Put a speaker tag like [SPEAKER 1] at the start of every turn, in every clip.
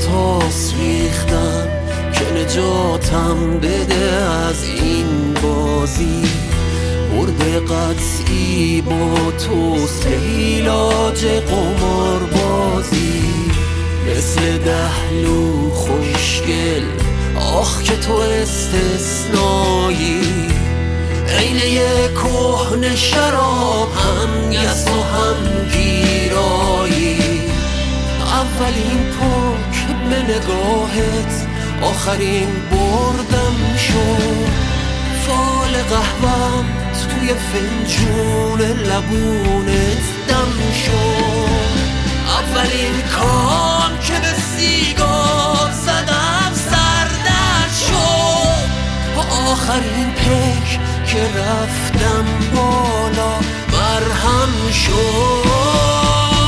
[SPEAKER 1] تاس ریختم که نجاتم بده از این بازی. برد قطعی با توست علاج قمار بازی. مثل دهلو خوشگل آخ که تو استثنایی. عین یک کهنه شراب هم یس و هم گیرایی. اولین پاک به نگاهت آخرین بردم شد. فال قهوهم توی فنجون لبونت دم شد. اولین کام که به سیگار زدم سردرد شد. آخرین پک که رفتم بالا مرهم شد.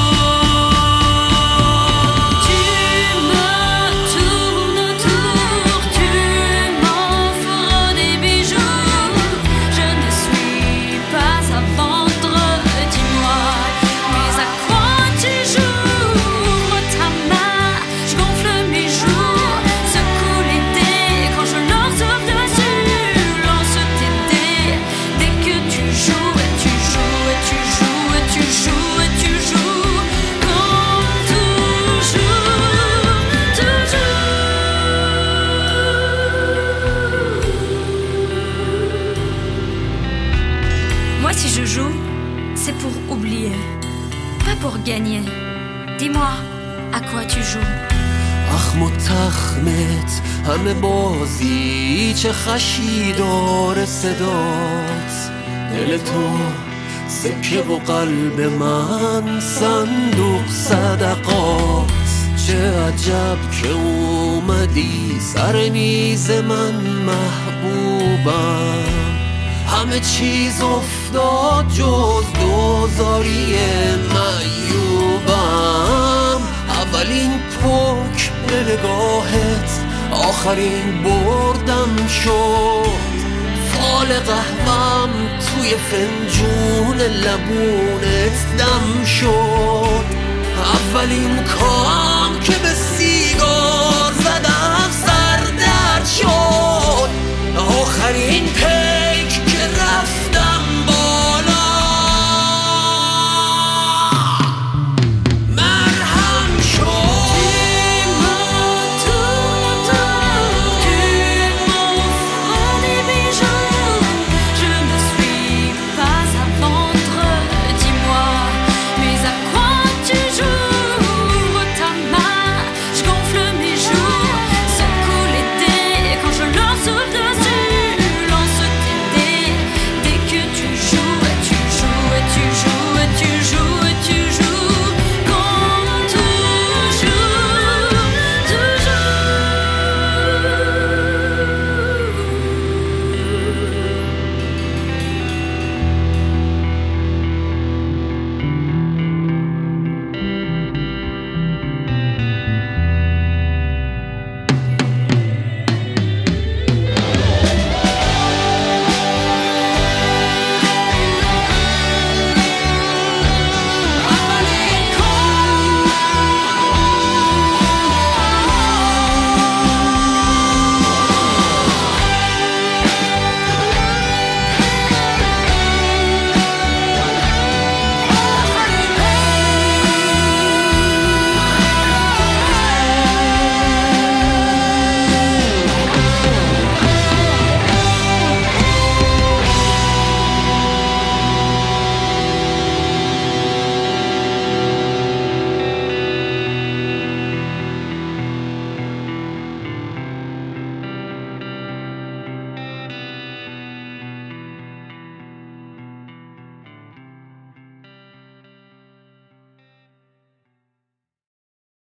[SPEAKER 2] Moi, si je joue, c'est pour oublier, pas pour gagner. Dis-moi, à quoi tu joues?
[SPEAKER 1] اخم و تخمت همه بازی، چه خشی داره صدات. دل تو سکه و قلب من صندوق صدقات. چه عجب که اومدی سر میز من محبوبم. همه چیز افتاد جز دوزاری معیوبم. اولین پک به نگاهت آخرین بردم شد. فال قهوهم توی فنجون لبونت دم شد. اولین کام که